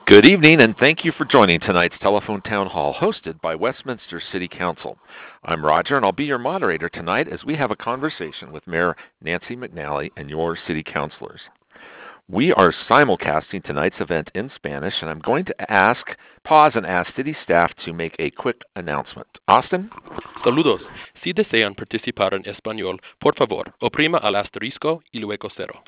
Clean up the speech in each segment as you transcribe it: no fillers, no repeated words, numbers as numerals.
Good evening, and thank you for joining tonight's telephone town hall hosted by Westminster City Council. I'm Roger, and I'll be your moderator tonight as we have a conversation with Mayor Nancy McNally and your city councilors. We are simulcasting tonight's event in Spanish, and I'm going to pause and ask city staff to make a quick announcement. Austin? Saludos. Si desean participar en español, por favor, oprima al asterisco y luego cero.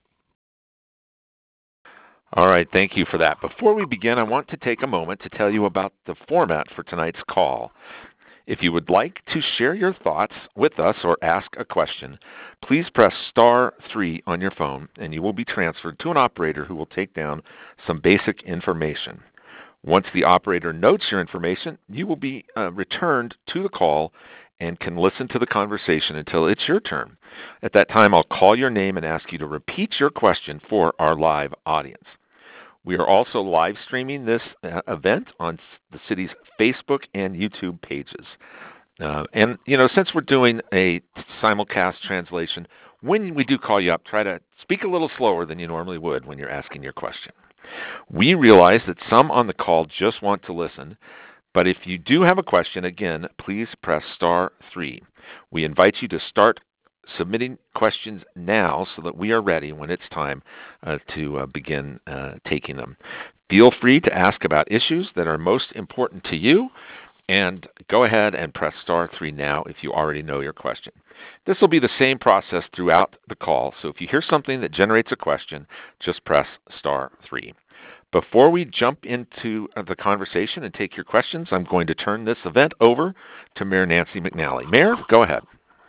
All right, thank you for that. Before we begin, I want to take a moment to tell you about the format for tonight's call. If you would like to share your thoughts with us or ask a question, please press *3 on your phone, and you will be transferred to an operator who will take down some basic information. Once the operator notes your information, you will be returned to the call and can listen to the conversation until it's your turn. At that time, I'll call your name and ask you to repeat your question for our live audience. We are also live streaming this event on the city's Facebook and YouTube pages. And since we're doing a simulcast translation, when we do call you up, try to speak a little slower than you normally would when you're asking your question. We realize that some on the call just want to listen, but if you do have a question, again, please press *3. We invite you to start submitting questions now so that we are ready when it's time to begin taking them. Feel free to ask about issues that are most important to you, and go ahead and press *3 now if you already know your question. This will be the same process throughout the call, so if you hear something that generates a question, just press *3. Before we jump into the conversation and take your questions, I'm going to turn this event over to Mayor Nancy McNally. Mayor, go ahead.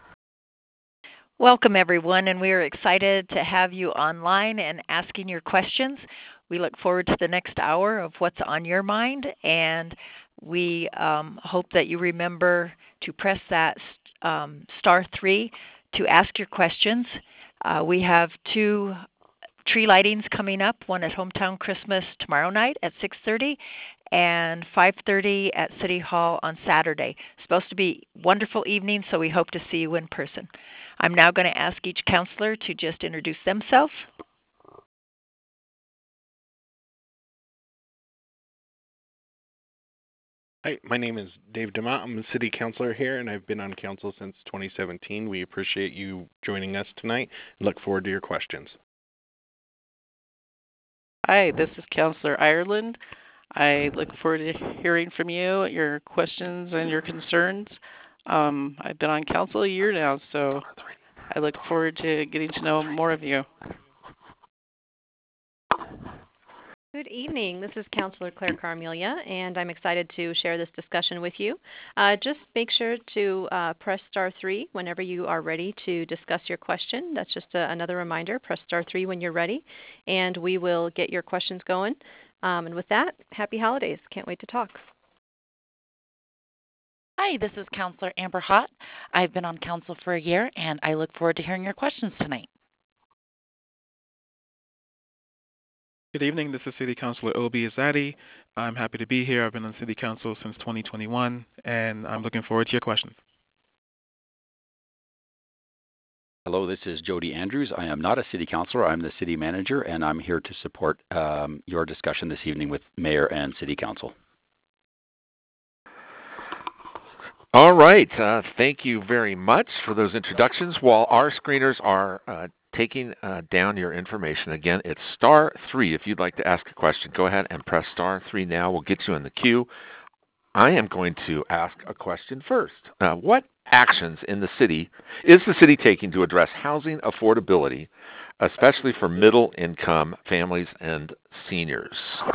Welcome, everyone, and we are excited to have you online and asking your questions. We look forward to the next hour of what's on your mind, and we hope that you remember to press that *3 to ask your questions. We have 2 tree lightings coming up, one at Hometown Christmas tomorrow night at 6:30 and 5:30 at City Hall on Saturday. It's supposed to be a wonderful evening, so we hope to see you in person. I'm now going to ask each counselor to just introduce themselves. Hi, my name is Dave DeMott. I'm a city councilor here, and I've been on council since 2017. We appreciate you joining us tonight and look forward to your questions. Hi, this is Councilor Ireland. I look forward to hearing from you, your questions and your concerns. I've been on council a year now, so I look forward to getting to know more of you. Good evening. This is Councilor Claire Carmelia, and I'm excited to share this discussion with you. Just make sure to press *3 whenever you are ready to discuss your question. That's just another reminder. Press *3 when you're ready, and we will get your questions going. And with that, happy holidays. Can't wait to talk. Hi, this is Councilor Amber Hott. I've been on council for a year, and I look forward to hearing your questions tonight. Good evening. This is City Councilor Obi Azadi. I'm happy to be here. I've been on City Council since 2021, and I'm looking forward to your questions. Hello, this is Jody Andrews. I am not a city councilor. I'm the city manager, and I'm here to support your discussion this evening with Mayor and City Council. All right. Thank you very much for those introductions. While our screeners are taking down your information, again, it's *3 if you'd like to ask a question. Go ahead and press *3 now. We'll get you in the queue. I am going to ask a question first. What actions is the city taking to address housing affordability, especially for middle-income families and seniors?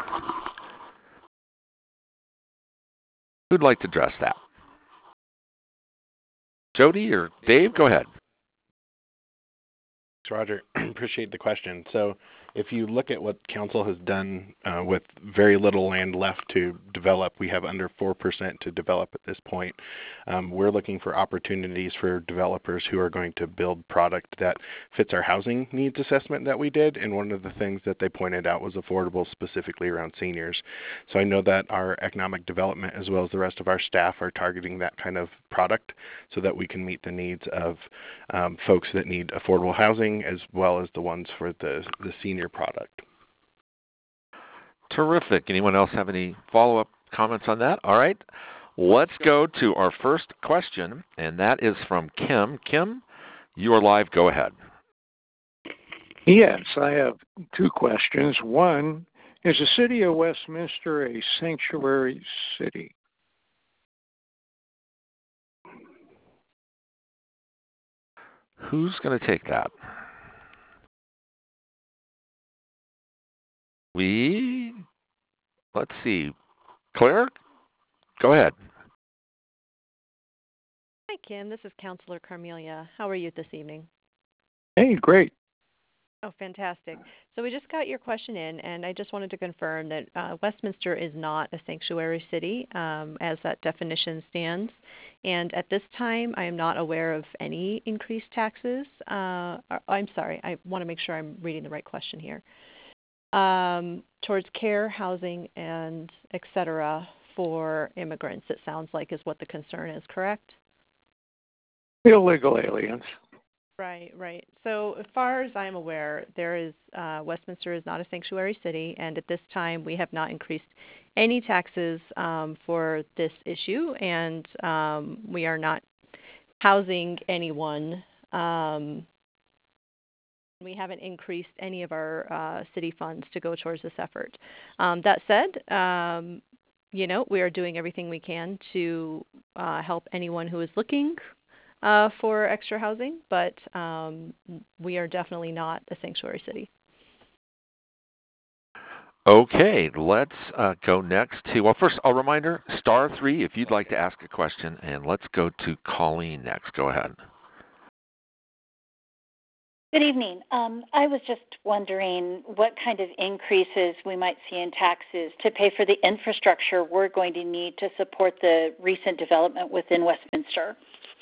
Who'd like to address that? Jody or Dave? Go ahead. Thanks, Roger. Appreciate the question. So if you look at what council has done with very little land left to develop, we have under 4% to develop at this point. We're looking for opportunities for developers who are going to build product that fits our housing needs assessment that we did, and one of the things that they pointed out was affordable, specifically around seniors. So I know that our economic development as well as the rest of our staff are targeting that kind of product so that we can meet the needs of folks that need affordable housing as well as the ones for the senior product. Terrific. Anyone else have any follow-up comments on that? All right. Let's go to our first question, and that is from Kim. Kim, you are live. Go ahead. Yes, I have two questions. One, is the city of Westminster a sanctuary city? Who's going to take that? Let's see. Claire, go ahead. Hi, Kim. This is Counselor Carmelia. How are you this evening? Hey, great. Oh, fantastic. So we just got your question in, and I just wanted to confirm that Westminster is not a sanctuary city as that definition stands. And at this time, I am not aware of any increased taxes. I'm sorry, I want to make sure I'm reading the right question here. Towards care, housing, and et cetera for immigrants, it sounds like is what the concern is, correct? Illegal aliens. Right. So as far as I'm aware, there is Westminster is not a sanctuary city, and at this time we have not increased any taxes for this issue, and we are not housing anyone. We haven't increased any of our city funds to go towards this effort. That said, we are doing everything we can to help anyone who is looking for extra housing, but we are definitely not a sanctuary city. Okay, let's go next to, well, first, a reminder, *3 if you'd like to ask a question, and let's go to Colleen next. Go ahead. Good evening. I was just wondering what kind of increases we might see in taxes to pay for the infrastructure we're going to need to support the recent development within Westminster.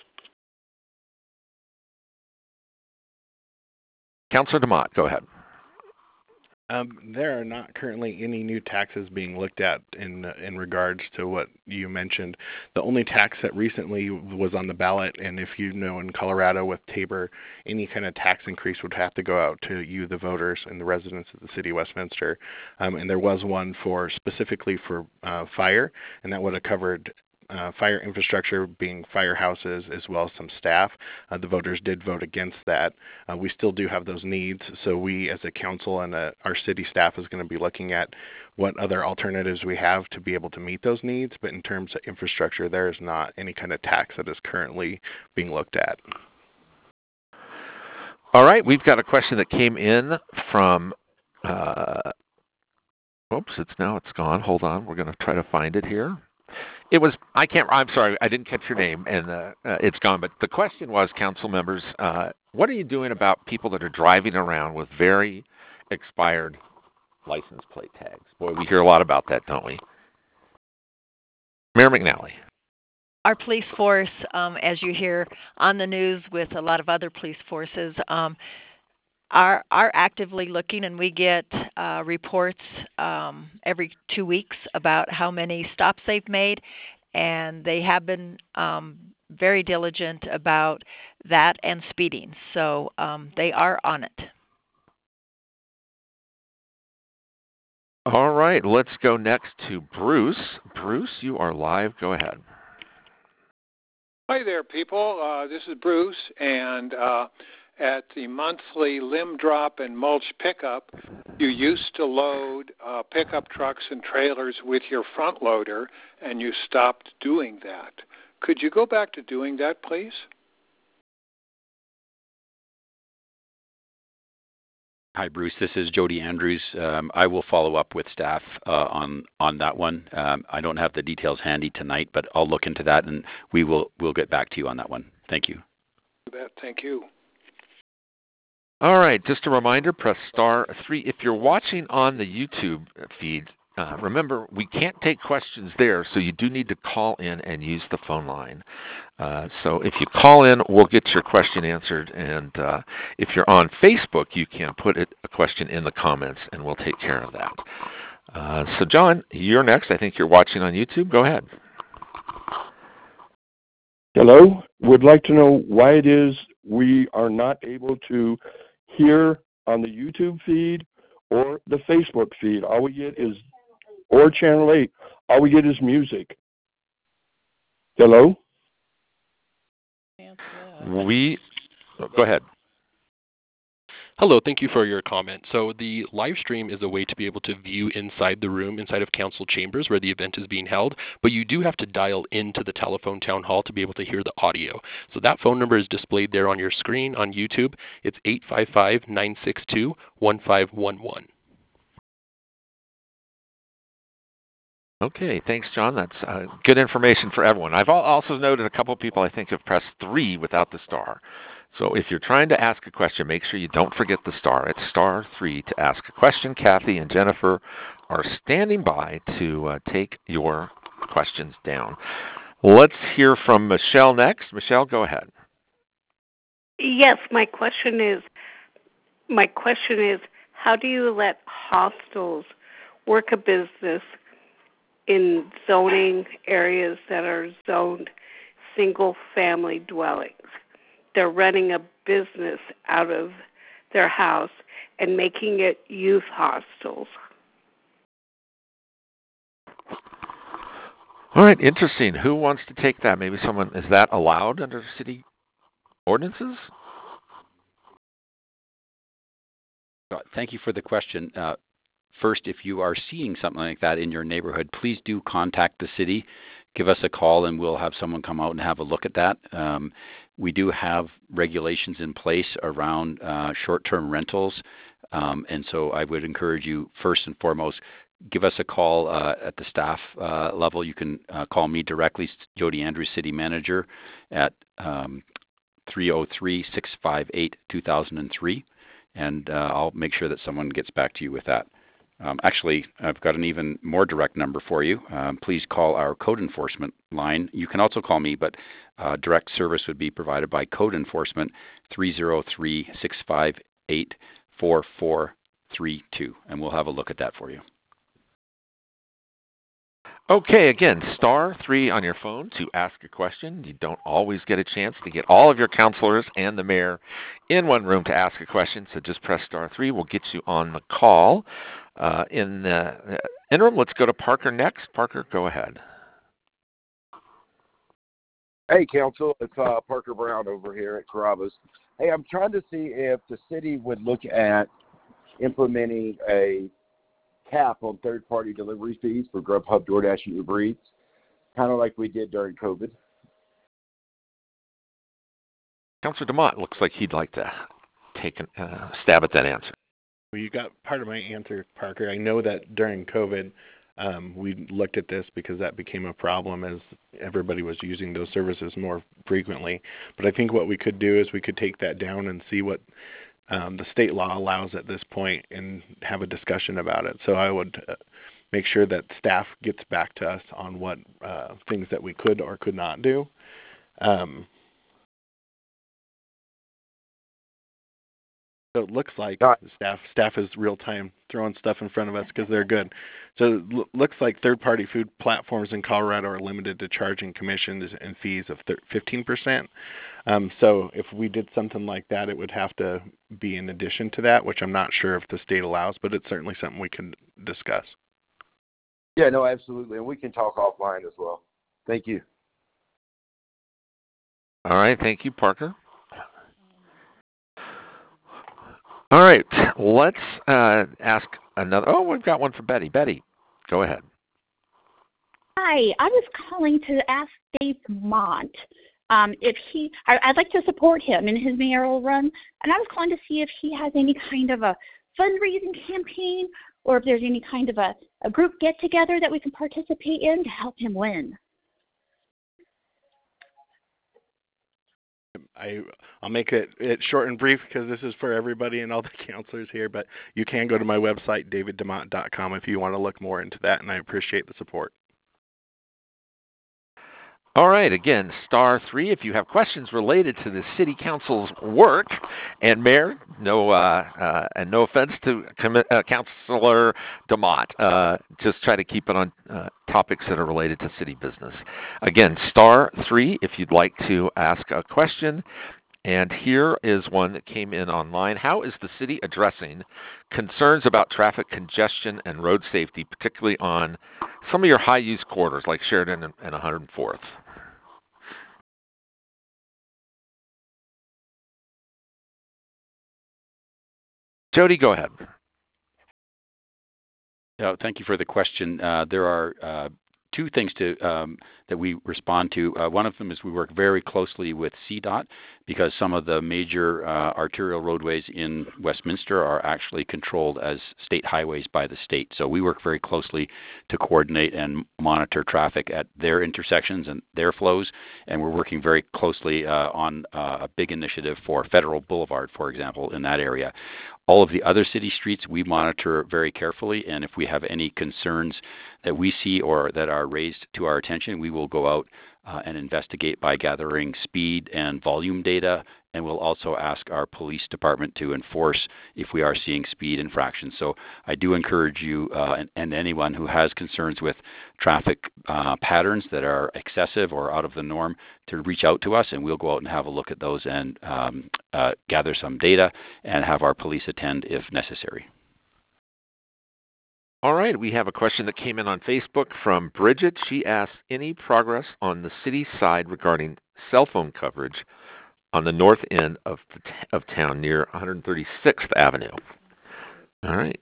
Councilor DeMott, go ahead. There are not currently any new taxes being looked at in regards to what you mentioned. The only tax that recently was on the ballot, and if you know in Colorado with Tabor, any kind of tax increase would have to go out to you, the voters, and the residents of the city of Westminster. And there was one specifically for fire, and that would have covered fire infrastructure, being firehouses, as well as some staff. The voters did vote against that. We still do have those needs, so we as a council and our city staff is going to be looking at what other alternatives we have to be able to meet those needs, but in terms of infrastructure, there is not any kind of tax that is currently being looked at. All right, we've got a question that came in from, it's gone. Hold on, we're going to try to find it here. I'm sorry, I didn't catch your name, and it's gone. But the question was, council members, what are you doing about people that are driving around with very expired license plate tags? Boy, we hear a lot about that, don't we? Mayor McNally. Our police force, as you hear on the news with a lot of other police forces, are actively looking, and we get reports every 2 weeks about how many stops they've made, and they have been very diligent about that and speeding. So they are on it. All right, let's go next to Bruce. Bruce, you are live. Go ahead. Hi there, people. This is Bruce, and at the monthly limb drop and mulch pickup, you used to load pickup trucks and trailers with your front loader, and you stopped doing that. Could you go back to doing that, please? Hi, Bruce. This is Jody Andrews. I will follow up with staff on that one. I don't have the details handy tonight, but I'll look into that, and we'll get back to you on that one. Thank you. Thank you. All right, just a reminder, press *3. If you're watching on the YouTube feed, remember, we can't take questions there, so you do need to call in and use the phone line. So if you call in, we'll get your question answered, and if you're on Facebook, you can put a question in the comments, and we'll take care of that. So John, you're next. I think you're watching on YouTube. Go ahead. Hello. Would like to know why it is we are not able to hear on the YouTube feed or the Facebook feed. All we get is or Channel 8. All we get is music. Hello? Go ahead. Hello, thank you for your comment. So the live stream is a way to be able to view inside the room, inside of council chambers where the event is being held, but you do have to dial into the telephone town hall to be able to hear the audio. So that phone number is displayed there on your screen on YouTube. It's 855-962-1511. Okay, thanks, John. That's good information for everyone. I've also noted a couple of people I think have pressed 3 without the star. So if you're trying to ask a question, make sure you don't forget the star. It's star 3 to ask a question. Kathy and Jennifer are standing by to take your questions down. Let's hear from Michelle next. Michelle, go ahead. Yes, my question is, how do you let hostels work a business in zoning areas that are zoned single-family dwellings? They're running a business out of their house and making it youth hostels. All right, interesting. Who wants to take that? Maybe someone, is that allowed under city ordinances? Thank you for the question. First, if you are seeing something like that in your neighborhood, please do contact the city. Give us a call and we'll have someone come out and have a look at that. We do have regulations in place around short-term rentals, and so I would encourage you, first and foremost, give us a call at the staff level. You can call me directly, Jody Andrews, City Manager, at 303-658-2003, and I'll make sure that someone gets back to you with that. Actually, I've got an even more direct number for you. Please call our code enforcement line. You can also call me, but direct service would be provided by code enforcement, 303-658-4432, and we'll have a look at that for you. Okay, again, star 3 on your phone to ask a question. You don't always get a chance to get all of your counselors and the mayor in one room to ask a question, so just press star 3. We'll get you on the call. In the interim, let's go to Parker next. Parker, go ahead. Hey, Council. It's Parker Brown over here at Carrabba's. Hey, I'm trying to see if the city would look at implementing a cap on third-party delivery fees for Grubhub, DoorDash, and Uber Eats, kind of like we did during COVID. Councilor DeMott looks like he'd like to take a stab at that answer. Well, you got part of my answer, Parker. I know that during COVID, we looked at this because that became a problem as everybody was using those services more frequently. But I think what we could do is we could take that down and see what the state law allows at this point and have a discussion about it. So I would make sure that staff gets back to us on what things that we could or could not do. So it looks like staff is real time throwing stuff in front of us because they're good. So it looks like third-party food platforms in Colorado are limited to charging commissions and fees of 15%. So if we did something like that, it would have to be in addition to that, which I'm not sure if the state allows, but it's certainly something we can discuss. Yeah, no, absolutely. And we can talk offline as well. Thank you. All right. Thank you, Parker. All right, let's ask another. Oh, we've got one for Betty. Betty, go ahead. Hi, I was calling to ask Dave DeMott if I'd like to support him in his mayoral run, and I was calling to see if he has any kind of a fundraising campaign or if there's any kind of a group get-together that we can participate in to help him win. I'll make it short and brief because this is for everybody and all the counselors here, but you can go to my website, daviddemott.com, if you want to look more into that, and I appreciate the support. All right, again, star 3 if you have questions related to the City Council's work. And Mayor, and no offense to Councilor DeMott, just try to keep it on topics that are related to city business. Again, star 3 if you'd like to ask a question. And here is one that came in online. How is the city addressing concerns about traffic congestion and road safety, particularly on some of your high-use corridors like Sheridan and 104th? Jody, go ahead. Thank you for the question. There are two things that we respond to. One of them is we work very closely with CDOT because some of the major arterial roadways in Westminster are actually controlled as state highways by the state. So we work very closely to coordinate and monitor traffic at their intersections and their flows. And we're working very closely on a big initiative for Federal Boulevard, for example, in that area. All of the other city streets we monitor very carefully, and if we have any concerns that we see or that are raised to our attention, we will go out and investigate by gathering speed and volume data, and we'll also ask our police department to enforce if we are seeing speed infractions. So I do encourage you and anyone who has concerns with traffic patterns that are excessive or out of the norm to reach out to us, and we'll go out and have a look at those and gather some data and have our police attend if necessary. All right, we have a question that came in on Facebook from Bridget. She asks, any progress on the city side regarding cell phone coverage on the north end of town near 136th Avenue? All right.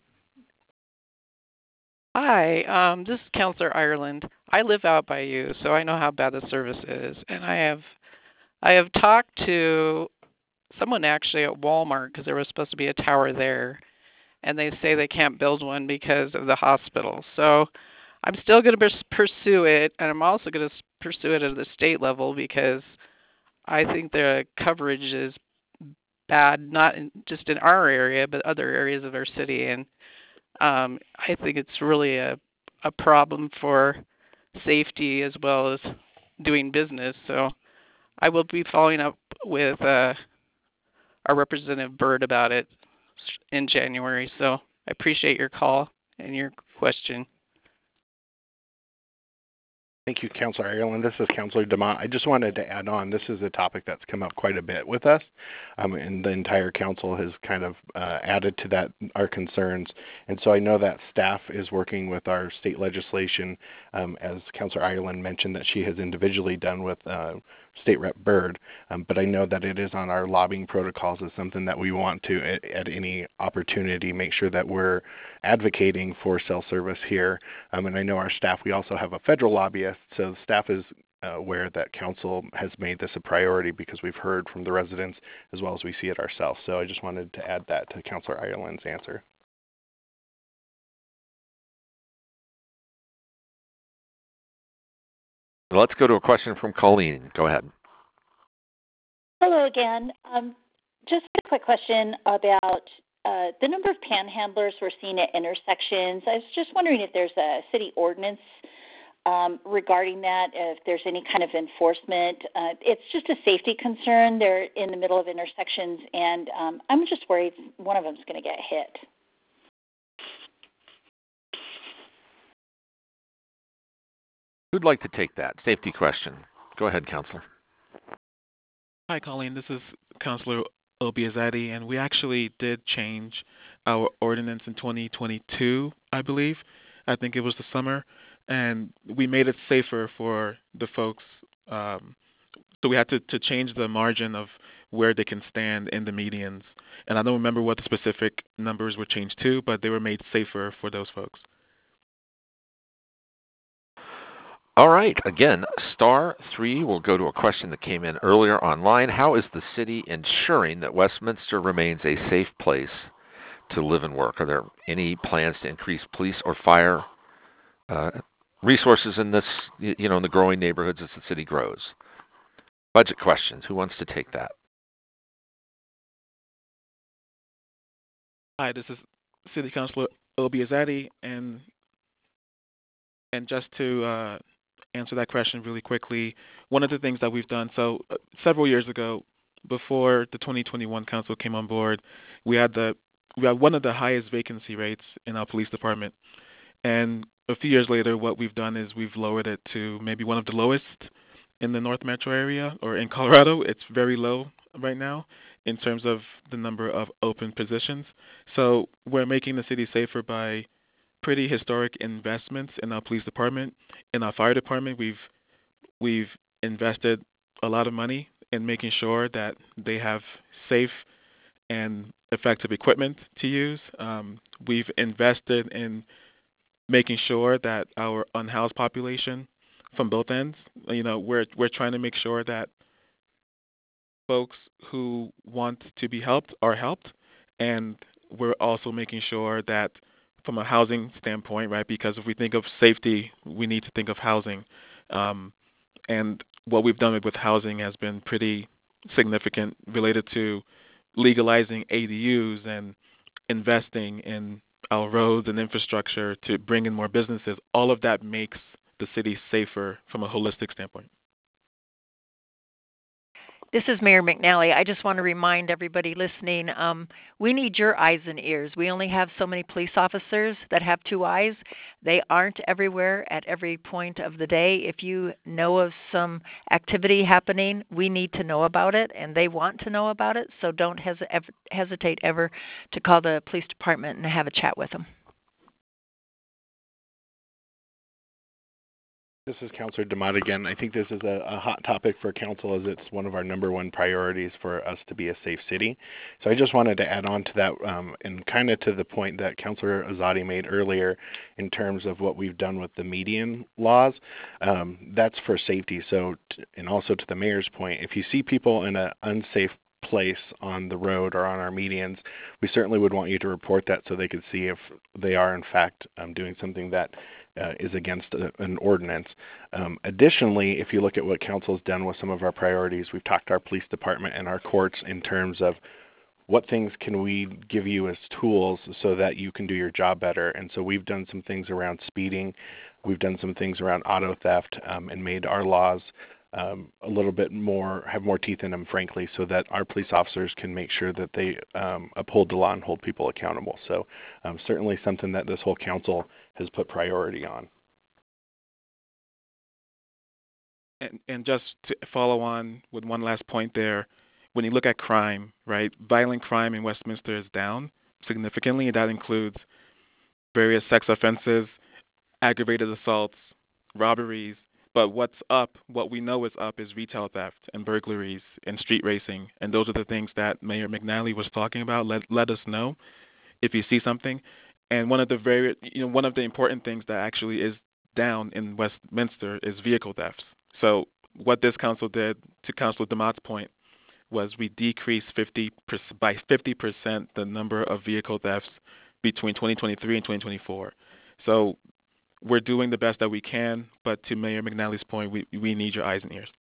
Hi, this is Counselor Ireland. I live out by you, so I know how bad the service is. And I have talked to someone actually at Walmart because there was supposed to be a tower there. And they say they can't build one because of the hospital. So I'm still going to pursue it, and I'm also going to pursue it at the state level because I think the coverage is bad, not just in our area, but other areas of our city. And I think it's really a problem for safety as well as doing business. So I will be following up with our Representative Byrd about it in January. So I appreciate your call and your question. Thank you, Councilor Ireland. This is Councilor DeMont. I just wanted to add on, this is a topic that's come up quite a bit with us, and the entire council has kind of added to that our concerns. And so I know that staff is working with our state legislation, as Councilor Ireland mentioned that she has individually done with State Rep Byrd, but I know that it is on our lobbying protocols as something that we want to, at any opportunity, make sure that we're advocating for cell service here. And I know our staff, we also have a federal lobbyist, so the staff is aware that council has made this a priority because we've heard from the residents as well as we see it ourselves. So I just wanted to add that to Councilor Ireland's answer. Let's go to a question from Colleen. Go ahead. Hello again. Just a quick question about the number of panhandlers we're seeing at intersections. I was just wondering if there's a city ordinance regarding that, if there's any kind of enforcement. It's just a safety concern. They're in the middle of intersections, and I'm just worried one of them is going to get hit. Who'd like to take that? Safety question. Go ahead, Counselor. Hi, Colleen. This is Counselor Obiazadi, and we actually did change our ordinance in 2022, I believe. I think it was the summer, and we made it safer for the folks. So we had to change the margin of where they can stand in the medians. And I don't remember what the specific numbers were changed to, but they were made safer for those folks. All right. Again, *3 will go to a question that came in earlier online. How is the city ensuring that Westminster remains a safe place to live and work? Are there any plans to increase police or fire resources in this, in the growing neighborhoods as the city grows? Budget questions. Who wants to take that? Hi, this is City Councilor Obiazadi, and just to answer that question really quickly, one of the things that we've done, so several years ago, before the 2021 council came on board, we had one of the highest vacancy rates in our police department. And a few years later, what we've done is we've lowered it to maybe one of the lowest in the North Metro area or in Colorado. It's very low, right now in terms of the number of open positions. So we're making the city safer by pretty historic investments in our police department. In our fire department, we've invested a lot of money in making sure that they have safe and effective equipment to use. We've invested in making sure that our unhoused population from both ends, we're trying to make sure that folks who want to be helped are helped, and we're also making sure that from a housing standpoint, right, because if we think of safety, we need to think of housing. And what we've done with housing has been pretty significant related to legalizing ADUs and investing in our roads and infrastructure to bring in more businesses. All of that makes the city safer from a holistic standpoint. This is Mayor McNally. I just want to remind everybody listening, we need your eyes and ears. We only have so many police officers that have two eyes. They aren't everywhere at every point of the day. If you know of some activity happening, we need to know about it, and they want to know about it, so don't hesitate ever to call the police department and have a chat with them. This is Councilor DeMott again. I think this is a hot topic for council as it's one of our number one priorities for us to be a safe city. So I just wanted to add on to that and kind of to the point that Councilor Azadi made earlier in terms of what we've done with the median laws. That's for safety. So, and also to the mayor's point, if you see people in an unsafe place on the road or on our medians, we certainly would want you to report that so they could see if they are in fact doing something that is against an ordinance. Additionally, if you look at what council's done with some of our priorities, we've talked to our police department and our courts in terms of what things can we give you as tools so that you can do your job better. And so we've done some things around speeding. We've done some things around auto theft and made our laws a little bit more, have more teeth in them, frankly, so that our police officers can make sure that they uphold the law and hold people accountable. So certainly something that this whole council has put priority on. And just to follow on with one last point there, when you look at crime, right, violent crime in Westminster is down significantly. That includes various sex offenses, aggravated assaults, robberies. But what's up, what we know is up, is retail theft and burglaries and street racing. And those are the things that Mayor McNally was talking about. Let us know if you see something. And one of the important things that actually is down in Westminster is vehicle thefts. So what this council did, to Councilor DeMott's point, was we decreased by 50% the number of vehicle thefts between 2023 and 2024. So we're doing the best that we can, but to Mayor McNally's point, we need your eyes and ears.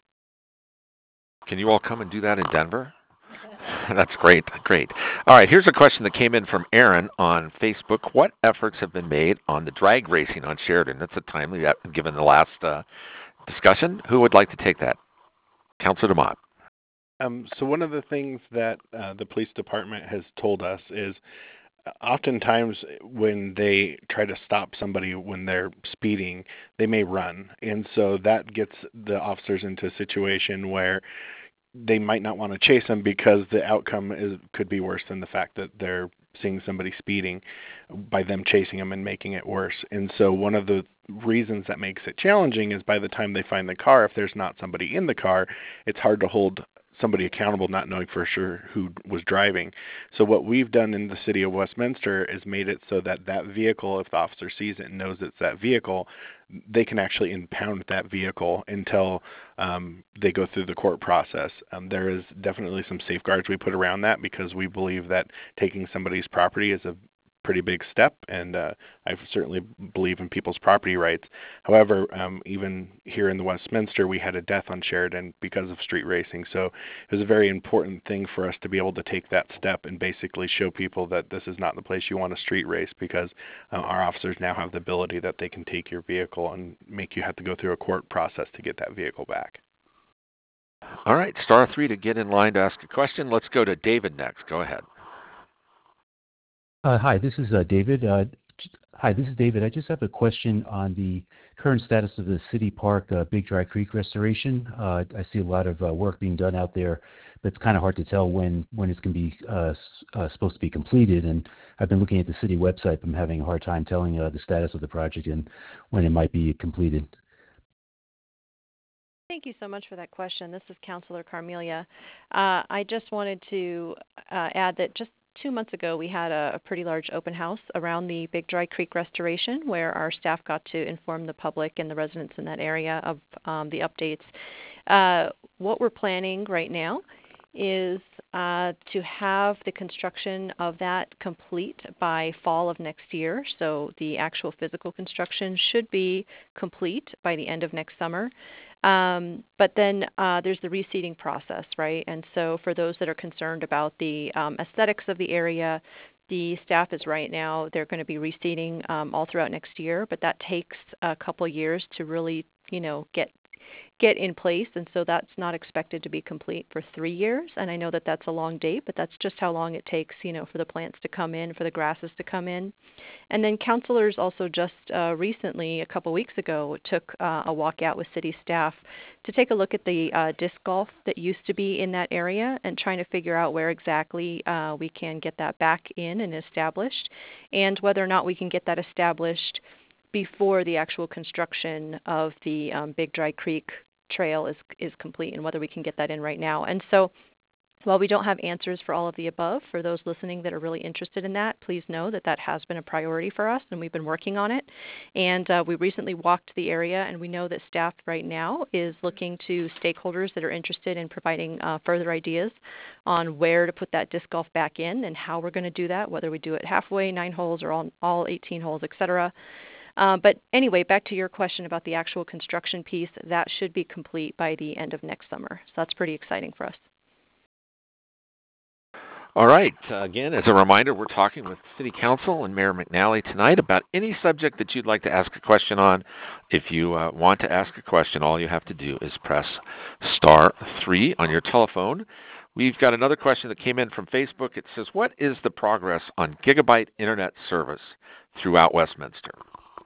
Can you all come and do that in Denver? That's great. Great. All right, here's a question that came in from Aaron on Facebook. What efforts have been made on the drag racing on Sheridan? That's a timely, given the last discussion. Who would like to take that? Councilor DeMott. So one of the things that the police department has told us is oftentimes when they try to stop somebody when they're speeding, they may run. And so that gets the officers into a situation where they might not want to chase them because the outcome could be worse than the fact that they're seeing somebody speeding by them chasing them and making it worse. And so one of the reasons that makes it challenging is by the time they find the car, if there's not somebody in the car, it's hard to hold somebody accountable not knowing for sure who was driving. So what we've done in the city of Westminster is made it so that that vehicle, if the officer sees it and knows it's that vehicle, they can actually impound that vehicle until they go through the court process. There is definitely some safeguards we put around that because we believe that taking somebody's property is a pretty big step, and I certainly believe in people's property rights. However, even here in the Westminster, we had a death on Sheridan because of street racing. So it was a very important thing for us to be able to take that step and basically show people that this is not the place you want to street race, because our officers now have the ability that they can take your vehicle and make you have to go through a court process to get that vehicle back. All right, *3 to get in line to ask a question. Let's go to David next. Go ahead. Hi, this is David. Hi, this is David. I just have a question on the current status of the City Park Big Dry Creek restoration. I see a lot of work being done out there, but it's kind of hard to tell when it's going to be supposed to be completed. And I've been looking at the city website, but I'm having a hard time telling the status of the project and when it might be completed. Thank you so much for that question. This is Councilor Carmelia. I just wanted to add that just 2 months ago, we had a pretty large open house around the Big Dry Creek restoration where our staff got to inform the public and the residents in that area of the updates. What we're planning right now is to have the construction of that complete by fall of next year. So the actual physical construction should be complete by the end of next summer. But then there's the reseeding process, right? And so for those that are concerned about the aesthetics of the area, the staff is right now, they're going to be reseeding all throughout next year, but that takes a couple years to really, get in place, and so that's not expected to be complete for 3 years. And I know that that's a long date, but that's just how long it takes, for the plants to come in, for the grasses to come in. And then councilors also just recently, a couple weeks ago, took a walk out with city staff to take a look at the disc golf that used to be in that area and trying to figure out where exactly we can get that back in and established, and whether or not we can get that established before the actual construction of the Big Dry Creek Trail is complete, and whether we can get that in right now. And so while we don't have answers for all of the above, for those listening that are really interested in that, please know that that has been a priority for us, and we've been working on it. And we recently walked the area, and we know that staff right now is looking to stakeholders that are interested in providing further ideas on where to put that disc golf back in and how we're going to do that, whether we do it halfway, 9 holes, or all 18 holes, et cetera. But anyway, back to your question about the actual construction piece, that should be complete by the end of next summer. So that's pretty exciting for us. All right. Again, as a reminder, we're talking with City Council and Mayor McNally tonight about any subject that you'd like to ask a question on. If you want to ask a question, all you have to do is press *3 on your telephone. We've got another question that came in from Facebook. It says, what is the progress on gigabit internet service throughout Westminster?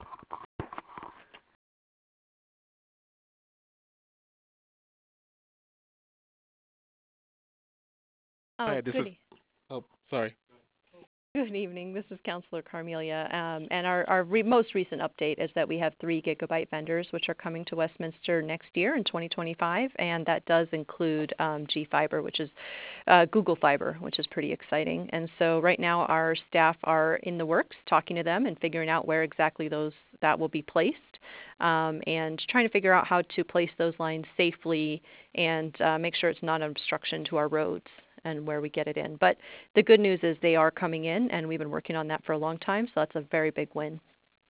Hi, this is. Oh, sorry. Good evening. This is Councilor Carmelia, and our most recent update is that we have 3 gigabit vendors which are coming to Westminster next year in 2025, and that does include G-Fiber, which is Google Fiber, which is pretty exciting. And so right now our staff are in the works, talking to them and figuring out where exactly that will be placed, and trying to figure out how to place those lines safely and make sure it's not an obstruction to our roads and where we get it in. But the good news is they are coming in, and we've been working on that for a long time, so that's a very big win.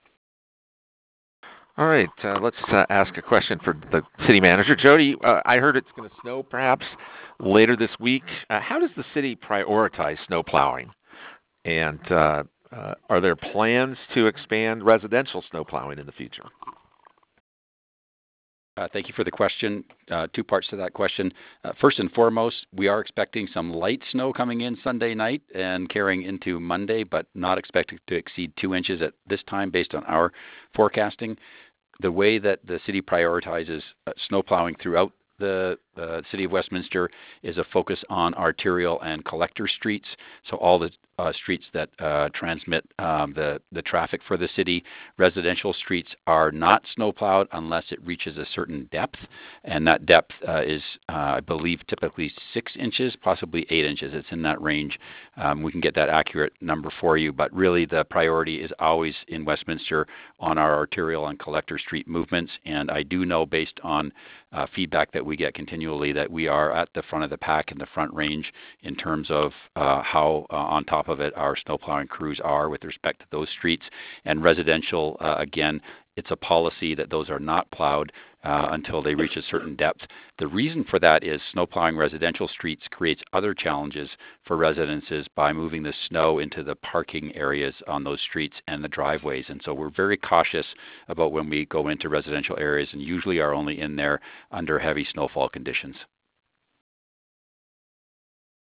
All right, let's ask a question for the city manager. Jody, I heard it's going to snow perhaps later this week. How does the city prioritize snow plowing? And are there plans to expand residential snow plowing in the future? Thank you for the question. 2 parts to that question. First and foremost, we are expecting some light snow coming in Sunday night and carrying into Monday, but not expected to exceed 2 inches at this time based on our forecasting. The way that the city prioritizes snow plowing throughout the City of Westminster is a focus on arterial and collector streets, so all the streets that transmit the traffic for the city. Residential streets are not snow plowed unless it reaches a certain depth, and that depth is, I believe, typically 6 inches, possibly 8 inches. It's in that range. We can get that accurate number for you, but really the priority is always in Westminster on our arterial and collector street movements, and I do know based on feedback that we get continually that we are at the front of the pack in the front range in terms of how on top of it our snowplowing crews are with respect to those streets. And residential, again, it's a policy that those are not plowed until they reach a certain depth. The reason for that is snowplowing residential streets creates other challenges for residences by moving the snow into the parking areas on those streets and the driveways. And so we're very cautious about when we go into residential areas, and usually are only in there under heavy snowfall conditions.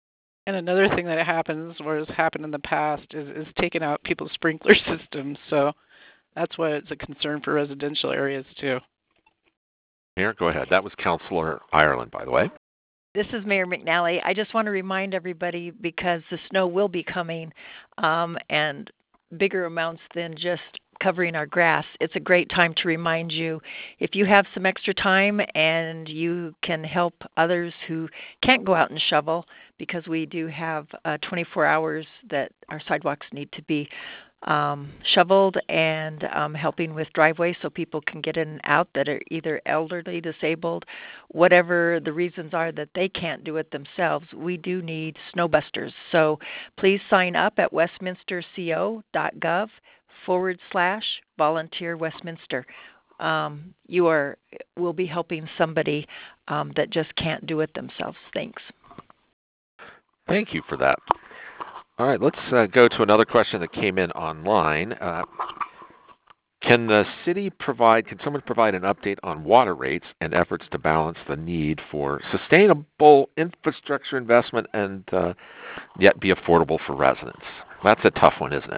And another thing that happens, or has happened in the past, is taking out people's sprinkler systems. So that's why it's a concern for residential areas too. Mayor, go ahead. That was Councilor Ireland, by the way. This is Mayor McNally. I just want to remind everybody, because the snow will be coming, and bigger amounts than just covering our grass, it's a great time to remind you, if you have some extra time and you can help others who can't go out and shovel, because we do have 24 hours that our sidewalks need to be shoveled, and helping with driveways so people can get in and out that are either elderly, disabled, whatever the reasons are that they can't do it themselves. We do need snowbusters. So please sign up at westminsterco.gov/volunteer Westminster. You will be helping somebody that just can't do it themselves. Thanks. Thank you for that. All right, let's go to another question that came in online. Can someone provide an update on water rates and efforts to balance the need for sustainable infrastructure investment and yet be affordable for residents? That's a tough one, isn't it?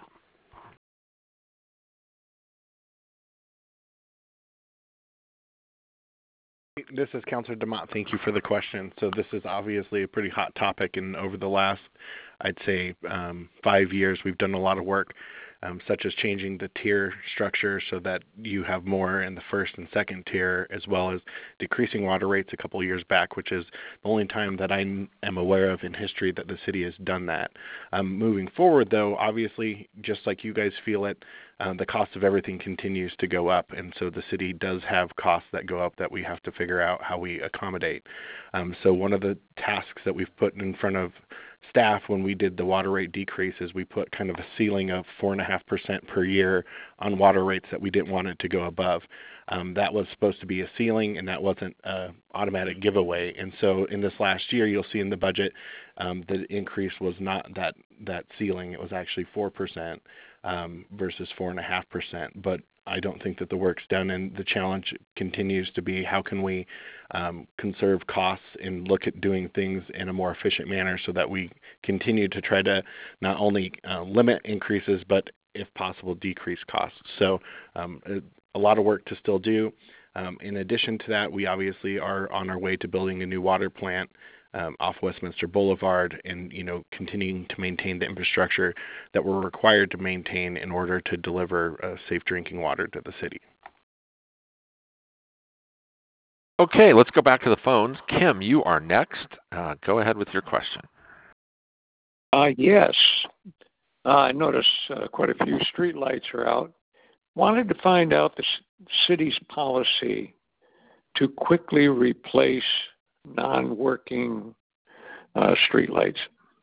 This is Councilor DeMott. Thank you for the question. So this is obviously a pretty hot topic, and over the last, I'd say, 5 years, we've done a lot of work, such as changing the tier structure so that you have more in the first and second tier, as well as decreasing water rates a couple of years back, which is the only time that I am aware of in history that the city has done that. Moving forward, though, obviously, just like you guys feel it, the cost of everything continues to go up, and so the city does have costs that go up that we have to figure out how we accommodate. So one of the tasks that we've put in front of staff when we did the water rate decreases, we put kind of a ceiling of 4.5% per year on water rates that we didn't want it to go above. That was supposed to be a ceiling, and that wasn't an automatic giveaway. And so in this last year, you'll see in the budget, the increase was not that ceiling. It was actually 4% versus 4.5%. But I don't think that the work's done, and the challenge continues to be how can we conserve costs and look at doing things in a more efficient manner so that we continue to try to not only limit increases, but if possible, decrease costs. So a lot of work to still do. In addition to that, we obviously are on our way to building a new water plant off Westminster Boulevard, and continuing to maintain the infrastructure that we're required to maintain in order to deliver safe drinking water to the city. Okay, let's go back to the phones. Kim, you are next. Go ahead with your question. Yes. I noticed quite a few street lights are out. Wanted to find out the city's policy to quickly replace non-working street lights.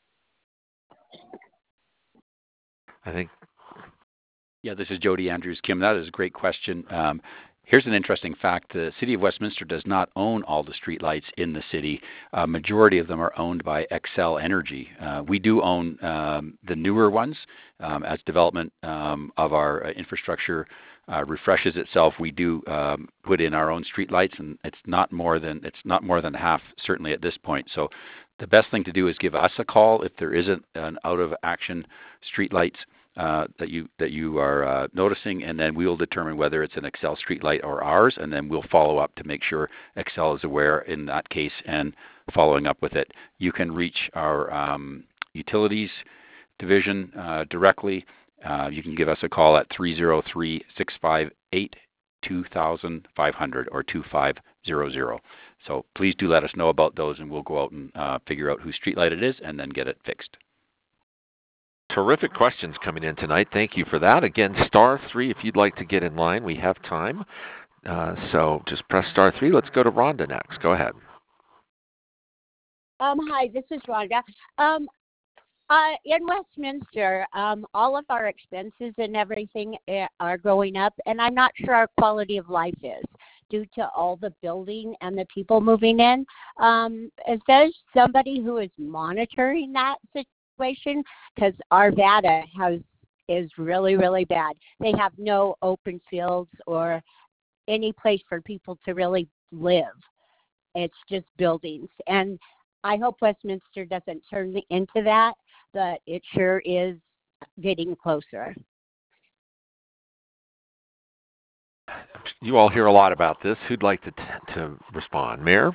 Yeah, this is Jody Andrews. Kim, that is a great question. Here's an interesting fact. The City of Westminster does not own all the streetlights in the city. A majority of them are owned by Xcel Energy. We do own the newer ones. As development of our infrastructure refreshes itself, we do put in our own streetlights, and it's not more than half, certainly at this point. So the best thing to do is give us a call if there isn't an out-of-action streetlights that you are noticing, and then we will determine whether it's an Xcel streetlight or ours, and then we'll follow up to make sure Xcel is aware in that case and following up with it. You can reach our utilities division directly. You can give us a call at 303-658-2500 or 2500. So please do let us know about those, and we'll go out and figure out whose streetlight it is and then get it fixed. Terrific questions coming in tonight. Thank you for that. Again, *3 if you'd like to get in line. We have time. So just press *3. Let's go to Rhonda next. Go ahead. Hi, this is Rhonda. In Westminster, all of our expenses and everything are going up, and I'm not sure our quality of life is due to all the building and the people moving in. Is there somebody who is monitoring that situation? Because Arvada is really, really bad. They have no open fields or any place for people to really live. It's just buildings. And I hope Westminster doesn't turn into that, but it sure is getting closer. You all hear a lot about this. Who'd like to respond? Mayor?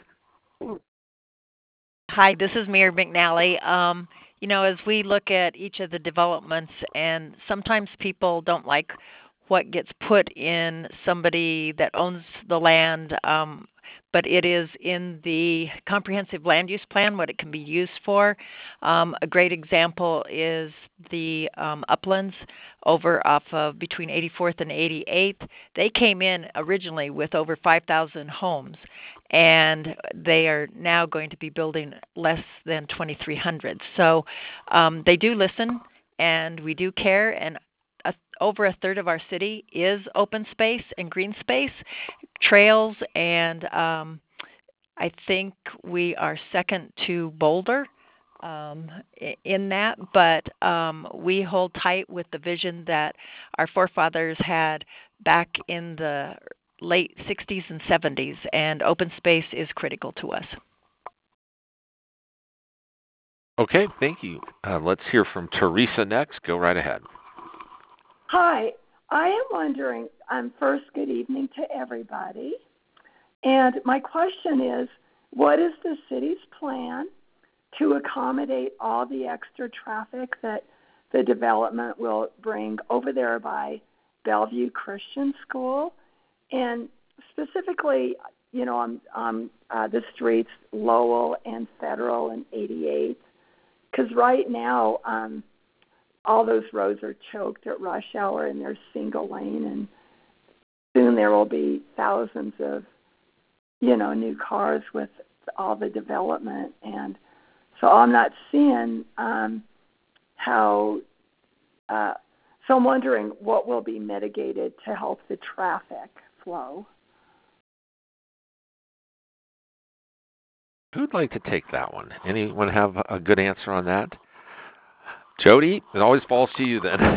Hi, this is Mayor McNally. As we look at each of the developments, and sometimes people don't like what gets put in somebody that owns the land, but it is in the comprehensive land use plan what it can be used for. A great example is the uplands over off of between 84th and 88th. They came in originally with over 5,000 homes, and they are now going to be building less than 2,300. So they do listen, and we do care, and over a third of our city is open space and green space, trails, and I think we are second to Boulder in that, but we hold tight with the vision that our forefathers had back in the late 60s and 70s, and open space is critical to us. Okay, thank you. Let's hear from Teresa next. Go right ahead. Hi, I am wondering, first, good evening to everybody. And my question is, what is the city's plan to accommodate all the extra traffic that the development will bring over there by Bellevue Christian School? And specifically, on the streets Lowell and Federal and 88th, because right now all those roads are choked at rush hour and they're single lane, and soon there will be thousands of new cars with all the development, and so I'm not seeing how. So I'm wondering what will be mitigated to help the traffic flow. Who'd like to take that one? Anyone have a good answer on that? Jody, it always falls to you then.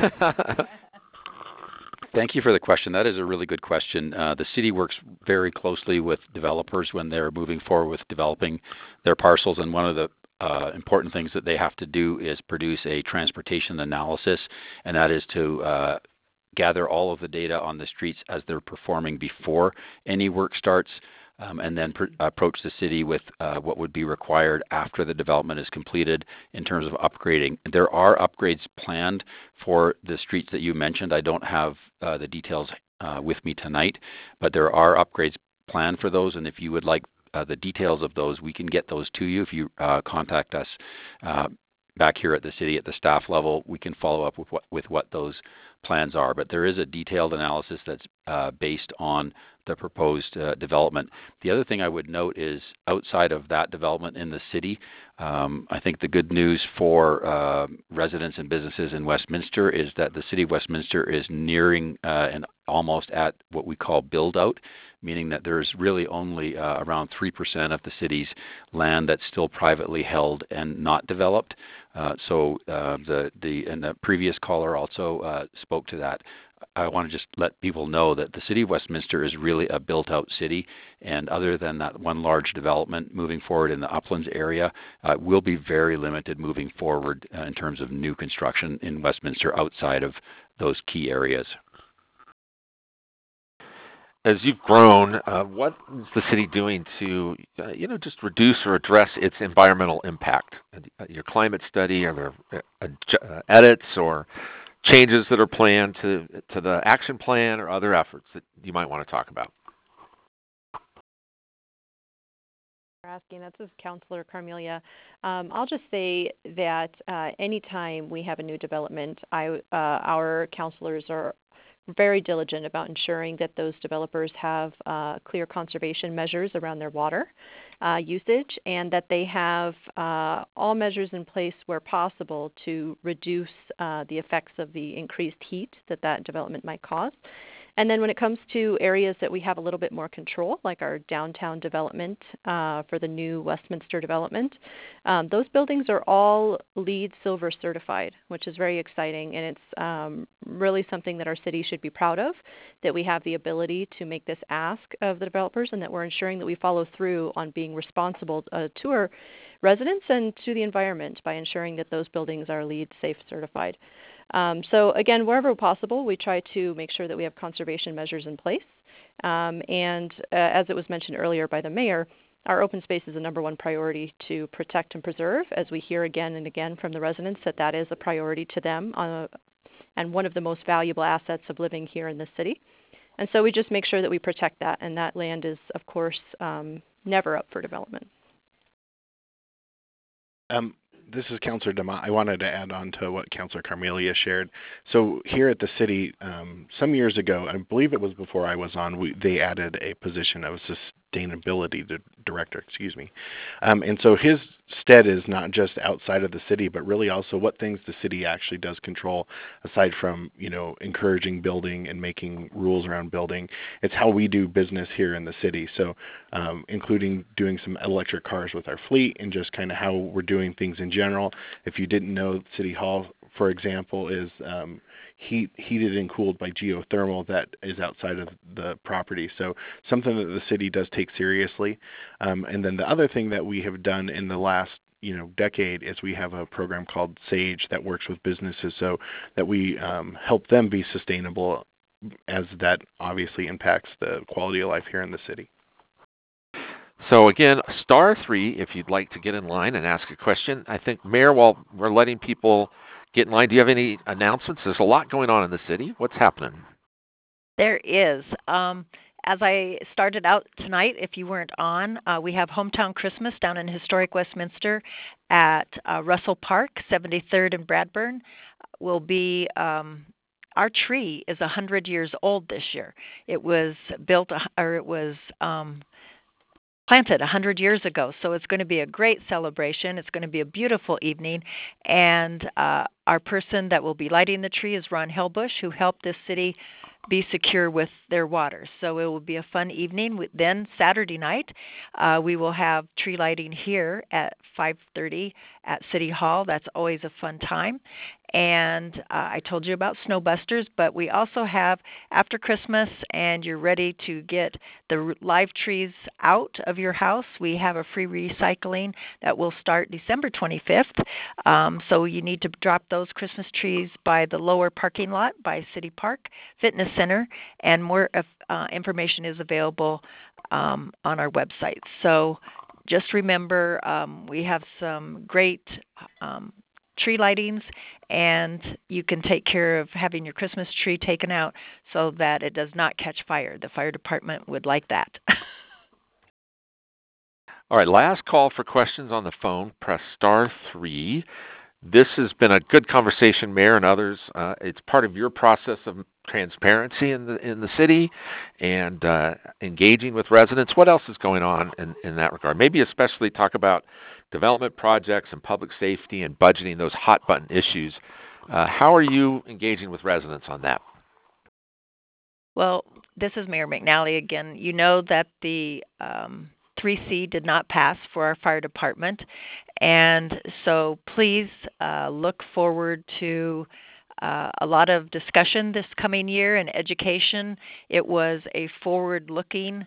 Thank you for the question. That is a really good question. The city works very closely with developers when they're moving forward with developing their parcels, and one of the important things that they have to do is produce a transportation analysis, and that is to gather all of the data on the streets as they're performing before any work starts, and then approach the city with what would be required after the development is completed in terms of upgrading. There are upgrades planned for the streets that you mentioned. I don't have the details with me tonight, but there are upgrades planned for those, and if you would like the details of those, we can get those to you. If you contact us back here at the city at the staff level, we can follow up with what those plans are. But there is a detailed analysis that's based on the proposed development. The other thing I would note is outside of that development in the city, I think the good news for residents and businesses in Westminster is that the city of Westminster is nearing and almost at what we call build-out, meaning that there's really only around 3% of the city's land that's still privately held and not developed. So the previous caller also spoke to that. I want to just let people know that the city of Westminster is really a built-out city, and other than that one large development moving forward in the Uplands area, will be very limited moving forward in terms of new construction in Westminster outside of those key areas. As you've grown, what is the city doing to, just reduce or address its environmental impact? Your climate study, are there edits or changes that are planned to the action plan or other efforts that you might want to talk about? Asking. This is Councilor Carmelia. I'll just say that anytime we have a new development, our councilors are very diligent about ensuring that those developers have clear conservation measures around their water usage, and that they have all measures in place where possible to reduce the effects of the increased heat that development might cause. And then when it comes to areas that we have a little bit more control, like our downtown development for the new Westminster development, those buildings are all LEED Silver certified, which is very exciting, and it's really something that our city should be proud of, that we have the ability to make this ask of the developers and that we're ensuring that we follow through on being responsible to our residents and to the environment by ensuring that those buildings are LEED Safe certified. So again, wherever possible, we try to make sure that we have conservation measures in place. And as it was mentioned earlier by the mayor, our open space is the number one priority to protect and preserve, as we hear again and again from the residents that that is a priority to them and one of the most valuable assets of living here in the city. And so we just make sure that we protect that, and that land is, of course, never up for development. This is Councillor DeMott. I wanted to add on to what Councillor Carmelia shared. So here at the city, some years ago, I believe it was before I was on, they added a position of sustainability director, and so his stead is not just outside of the city, but really also what things the city actually does control, aside from encouraging building and making rules around building. It's how we do business here in the city. So including doing some electric cars with our fleet and just kind of how we're doing things in general. If you didn't know, City Hall, for example, is heated and cooled by geothermal that is outside of the property. So something that the city does take seriously. And then the other thing that we have done in the last decade is we have a program called SAGE that works with businesses so that we help them be sustainable, as that obviously impacts the quality of life here in the city. So again, *3 if you'd like to get in line and ask a question. I think, Mayor, while we're letting people get in line, do you have any announcements? There's a lot going on in the city. What's happening? There is. As I started out tonight, if you weren't on, we have Hometown Christmas down in historic Westminster at Russell Park, 73rd and Bradburn. Will be our tree is 100 years old this year. It was planted 100 years ago, so it's going to be a great celebration. It's going to be a beautiful evening, and our person that will be lighting the tree is Ron Helbush, who helped this city be secure with their water. So it will be a fun evening. Then Saturday night, we will have tree lighting here at 5:30 at City Hall. That's always a fun time. And I told you about Snowbusters, but we also have after Christmas and you're ready to get the live trees out of your house, we have a free recycling that will start December 25th. So you need to drop those Christmas trees by the lower parking lot by City Park Fitness Center, and more information is available on our website. So just remember, we have some great tree lightings, and you can take care of having your Christmas tree taken out so that it does not catch fire. The fire department would like that. All right, last call for questions on the phone. Press *3. This has been a good conversation, Mayor and others. It's part of your process of transparency in the city and engaging with residents. What else is going on in that regard? Maybe especially talk about development projects and public safety and budgeting, those hot button issues. How are you engaging with residents on that? Well, this is Mayor McNally again. You know that the 3C did not pass for our fire department, and so please look forward to a lot of discussion this coming year in education. It was a forward-looking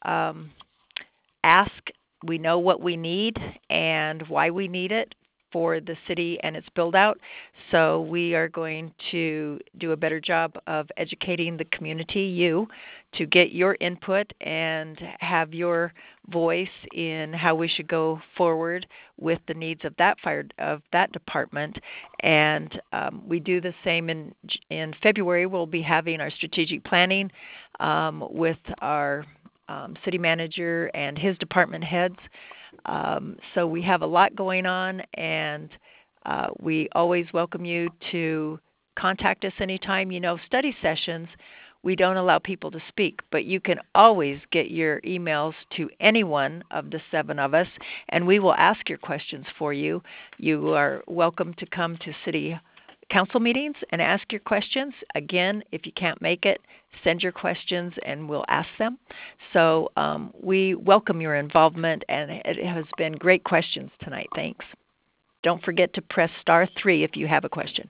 ask. We know what we need and why we need it for the city and its build-out. So we are going to do a better job of educating the community, you, to get your input and have your voice in how we should go forward with the needs of that department. And we do the same in February. We'll be having our strategic planning with our city manager and his department heads. So we have a lot going on, and we always welcome you to contact us anytime. Study sessions, we don't allow people to speak, but you can always get your emails to any one of the 7 of us, and we will ask your questions for you. You are welcome to come to City council meetings and ask your questions. Again, if you can't make it, send your questions and we'll ask them. So we welcome your involvement, and it has been great questions tonight. Thanks. Don't forget to press *3 if you have a question.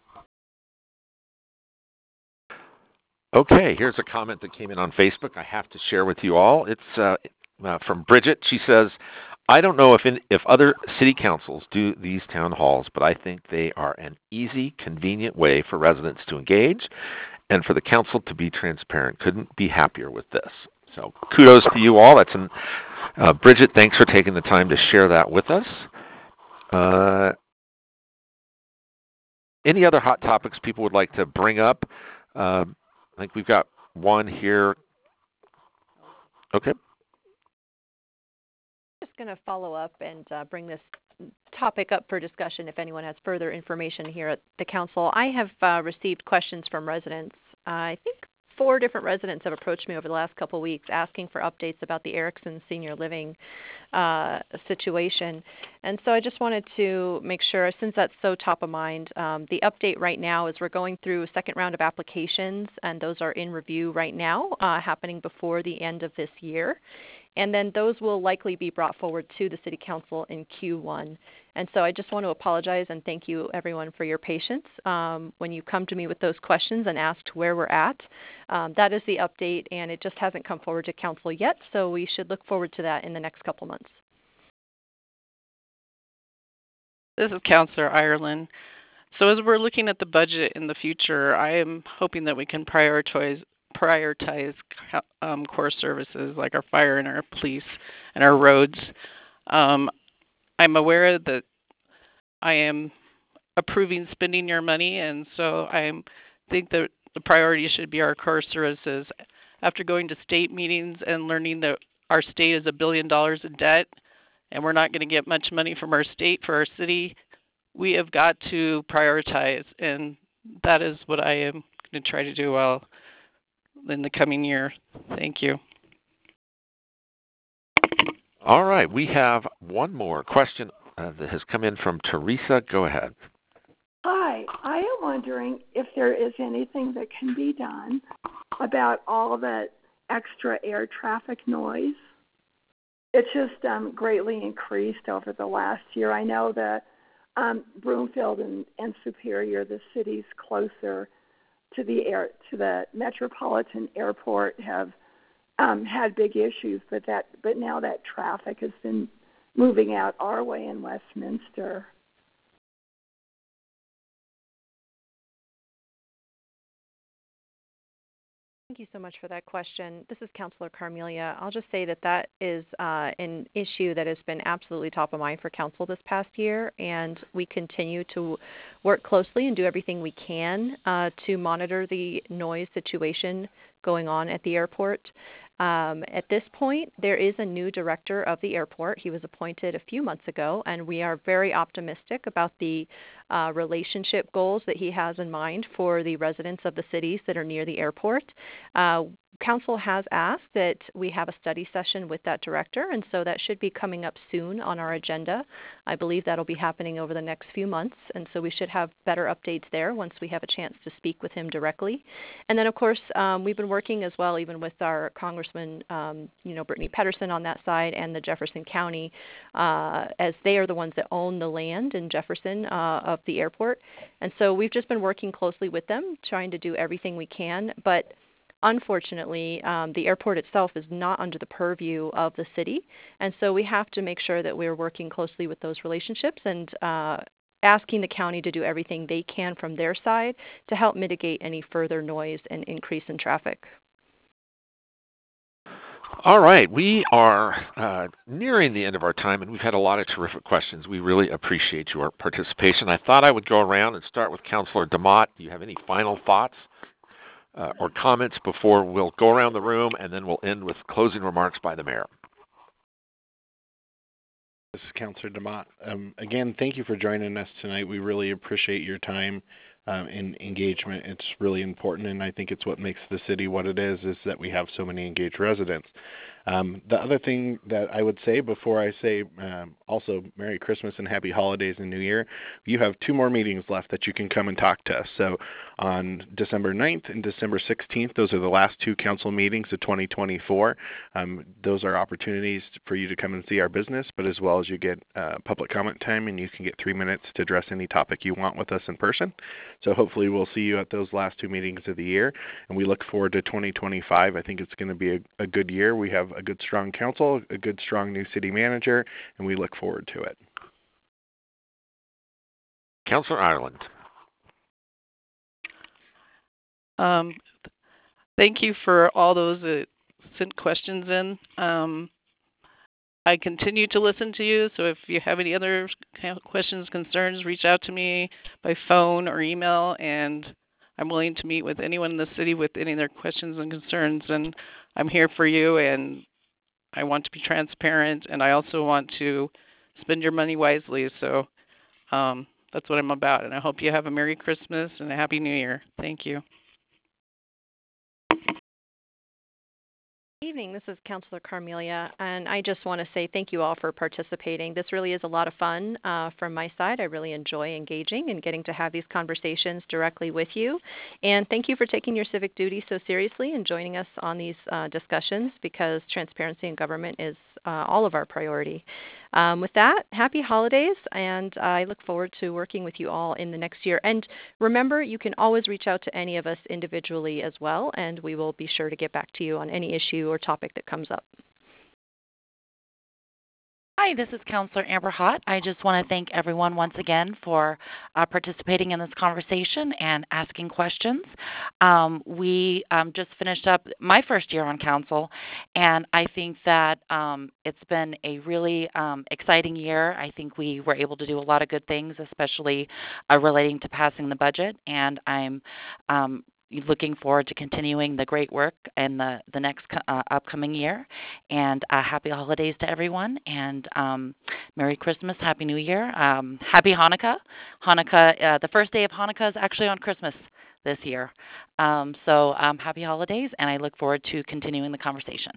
Okay, here's a comment that came in on Facebook I have to share with you all. It's from Bridget. She says, I don't know if other city councils do these town halls, but I think they are an easy, convenient way for residents to engage and for the council to be transparent. Couldn't be happier with this. So kudos to you all. That's Bridget, thanks for taking the time to share that with us. Any other hot topics people would like to bring up? I think we've got one here. Okay. Just going to follow up and bring this topic up for discussion if anyone has further information here at the council. I have received questions from residents. I think 4 different residents have approached me over the last couple of weeks asking for updates about the Erickson Senior Living situation. And so I just wanted to make sure, since that's so top of mind, the update right now is we're going through a second round of applications, and those are in review right now, happening before the end of this year. And then those will likely be brought forward to the City Council in Q1. And so I just want to apologize and thank you, everyone, for your patience when you come to me with those questions and asked where we're at. That is the update, and it just hasn't come forward to Council yet, so we should look forward to that in the next couple months. This is Councillor Ireland. So as we're looking at the budget in the future, I am hoping that we can prioritize core services like our fire and our police and our roads. I'm aware that I am approving spending your money, and so I think that the priority should be our core services. After going to state meetings and learning that our state is $1 billion in debt and we're not going to get much money from our state for our city, we have got to prioritize, and that is what I am going to try to do in the coming year. Thank you. All right, we have one more question that has come in from Teresa. Go ahead. Hi, I am wondering if there is anything that can be done about all of that extra air traffic noise. It's just greatly increased over the last year. I know that Broomfield and Superior, the cities closer to the metropolitan airport, have had big issues, but now that traffic has been moving out our way in Westminster. Thank you so much for that question. This is Councillor Carmelia. I'll just say that is an issue that has been absolutely top of mind for Council this past year, and we continue to work closely and do everything we can to monitor the noise situation going on at the airport. At this point, there is a new director of the airport. He was appointed a few months ago, and we are very optimistic about the relationship goals that he has in mind for the residents of the cities that are near the airport. Council has asked that we have a study session with that director, and so that should be coming up soon on our agenda. I believe that'll be happening over the next few months, and so we should have better updates there once we have a chance to speak with him directly. And then, of course, we've been working as well, even with our Congressman, Brittany Pedersen on that side, and the Jefferson County, as they are the ones that own the land in Jefferson of the airport. And so we've just been working closely with them, trying to do everything we can, but unfortunately, the airport itself is not under the purview of the city, and so we have to make sure that we're working closely with those relationships and asking the county to do everything they can from their side to help mitigate any further noise and increase in traffic. All right, we are nearing the end of our time, and we've had a lot of terrific questions. We really appreciate your participation. I thought I would go around and start with Councillor DeMott. Do you have any final thoughts or comments before we'll go around the room, and then we'll end with closing remarks by the mayor? This is Councillor DeMott. Again, thank you for joining us tonight. We really appreciate your time. in engagement. It's really important, and I think it's what makes the city what it is that we have so many engaged residents. The other thing that I would say before I say also Merry Christmas and Happy Holidays and New Year, you have 2 more meetings left that you can come and talk to us. So on December 9th and December 16th, those are the last 2 council meetings of 2024. Those are opportunities for you to come and see our business, but as well as you get public comment time, and you can get 3 minutes to address any topic you want with us in person. So hopefully we'll see you at those last 2 meetings of the year, and we look forward to 2025. I think it's going to be a good year. We have a good, strong council, a good, strong new city manager, and we look forward to it. Councillor Ireland. Thank you for all those that sent questions in. I continue to listen to you, so if you have any other questions, concerns, reach out to me by phone or email, and I'm willing to meet with anyone in the city with any of their questions and concerns, and I'm here for you, and I want to be transparent, and I also want to spend your money wisely, so that's what I'm about, and I hope you have a Merry Christmas and a Happy New Year. Thank you. Good evening. This is Councilor Carmelia, and I just want to say thank you all for participating. This really is a lot of fun from my side. I really enjoy engaging and getting to have these conversations directly with you. And thank you for taking your civic duty so seriously and joining us on these discussions, because transparency in government is all of our priority. With that, happy holidays, and I look forward to working with you all in the next year. And remember, you can always reach out to any of us individually as well, and we will be sure to get back to you on any issue or topic that comes up. Hi, this is Councillor Amber Hott. I just want to thank everyone once again for participating in this conversation and asking questions. We just finished up my first year on council, and I think that it's been a really exciting year. I think we were able to do a lot of good things, especially relating to passing the budget, and I'm looking forward to continuing the great work in the next upcoming year. And happy holidays to everyone, and Merry Christmas, Happy New Year, Happy Hanukkah. The first day of Hanukkah is actually on Christmas this year. So happy holidays, and I look forward to continuing the conversation.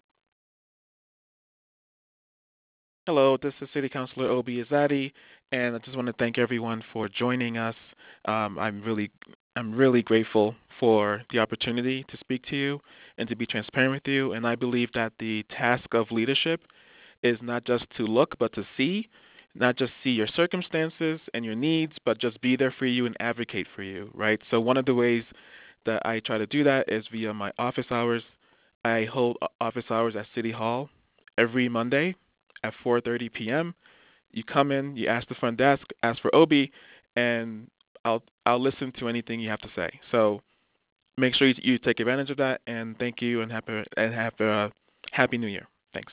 Hello, this is City Councilor Obi Azadi, and I just want to thank everyone for joining us. I'm really grateful for the opportunity to speak to you and to be transparent with you, and I believe that the task of leadership is not just to look, but to see, not just see your circumstances and your needs, but just be there for you and advocate for you, right? So one of the ways that I try to do that is via my office hours. I hold office hours at City Hall every Monday at 4:30 p.m. You come in, you ask the front desk, ask for Obi, and I'll listen to anything you have to say. So make sure you take advantage of that, and thank you, and have a Happy New Year. Thanks.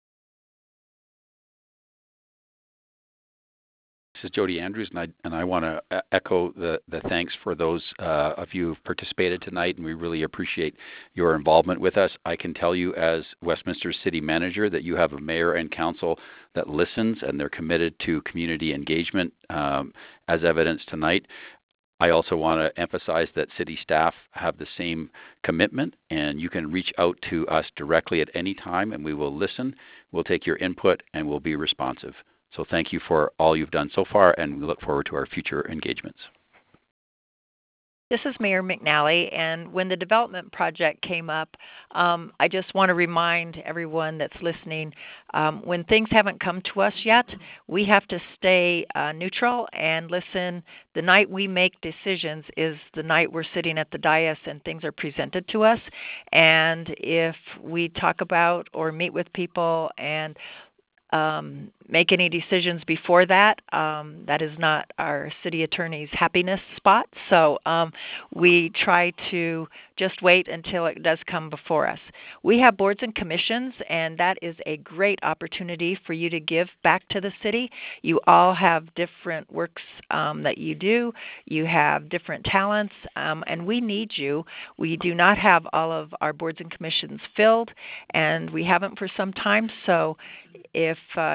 This is Jody Andrews, and I want to echo the thanks for those of you who've participated tonight, and we really appreciate your involvement with us. I can tell you as Westminster City Manager that you have a mayor and council that listens, and they're committed to community engagement, as evidenced tonight. I also want to emphasize that city staff have the same commitment, and you can reach out to us directly at any time, and we will listen, we'll take your input, and we'll be responsive. So thank you for all you've done so far, and we look forward to our future engagements. This is Mayor McNally, and when the development project came up, I just want to remind everyone that's listening, when things haven't come to us yet, we have to stay neutral and listen. The night we make decisions is the night we're sitting at the dais and things are presented to us. And if we talk about or meet with people and make any decisions before that, that is not our city attorney's happiness spot. So we try to just wait until it does come before us. We have boards and commissions, and that is a great opportunity for you to give back to the city. You all have different works that you do. You have different talents, and we need you. We do not have all of our boards and commissions filled, and we haven't for some time. So if you would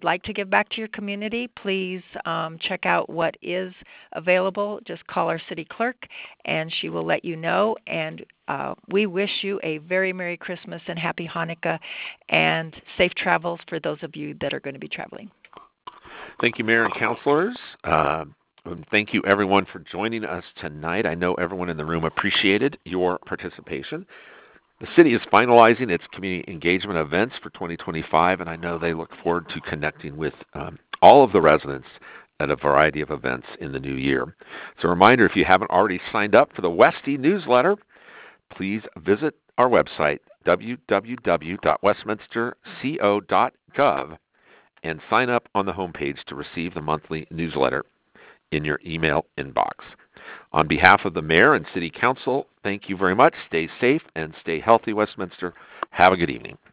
like to give back to your community, please check out what is available. Just call our city clerk, and she will let you know. And we wish you a very Merry Christmas and Happy Hanukkah and safe travels for those of you that are going to be traveling. Thank you, Mayor and councilors. Thank you, everyone, for joining us tonight. I know everyone in the room appreciated your participation. The city is finalizing its community engagement events for 2025, and I know they look forward to connecting with all of the residents at a variety of events in the new year. So a reminder, if you haven't already signed up for the Westie newsletter, please visit our website, www.westminsterco.gov, and sign up on the homepage to receive the monthly newsletter in your email inbox. On behalf of the Mayor and City Council, thank you very much. Stay safe and stay healthy, Westminster. Have a good evening.